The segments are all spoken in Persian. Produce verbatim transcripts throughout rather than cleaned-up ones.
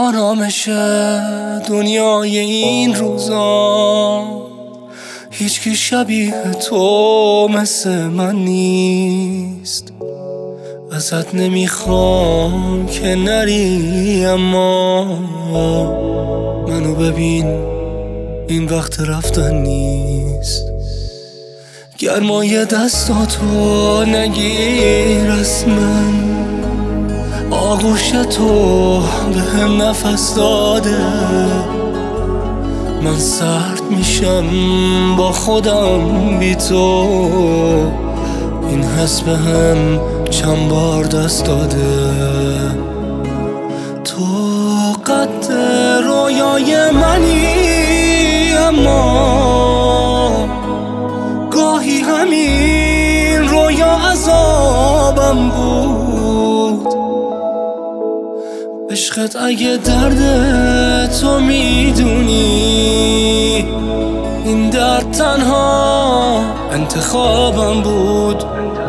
آرامش دنیای این روزا هیچ کی شبیه تو مثل من نیست. ازت نمیخوام که نری، اما منو ببین، این وقت رفتن نیست. گرمای دستاتو نگیر از من، آغوش تو به هم نفس داده. من سرد میشم با خودم بی تو، این حس به هم چند بار دست داده. تو قد رویای منی، اما گاهی همین رویا عذابم بود. عشقت اگه درد تو میدونی، این درد تنها انتخابم بود.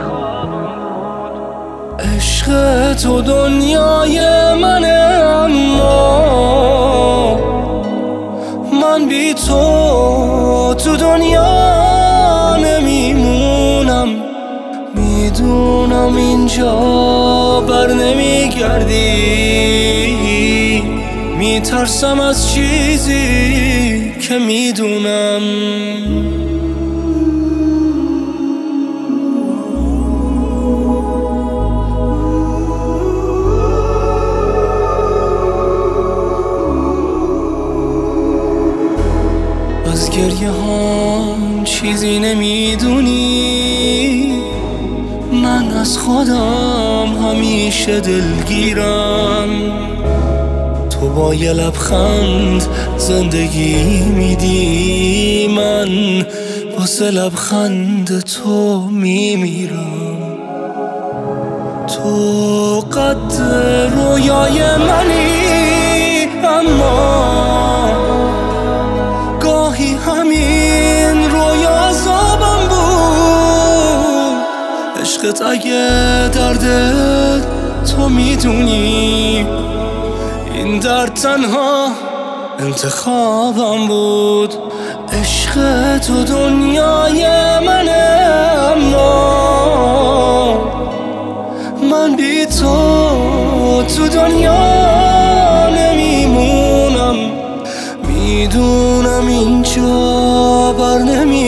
عشق تو دنیای منه، اما من بی تو تو دنیا نمیمونم. میدونم اینجا بر نمیگردی، میترسم از چیزی که میدونم. از گریه هم چیزی نمیدونی، من از خودم همیشه دلگیرم. تو با یه لبخند زندگی میدی، من واسه لبخند تو میمیرم. تو قد رویای منی، اما گاهی همین رویا عذابم بود. عشقت اگه درد تو میدونی، این درد تنها انتخابم بود. عشق تو دنیای منه، اما من بی تو تو دنیا نمیمونم. میدونم اینجا بر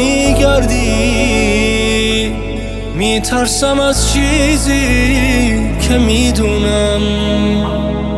نمیگردی، میترسم از چیزی که میدونم.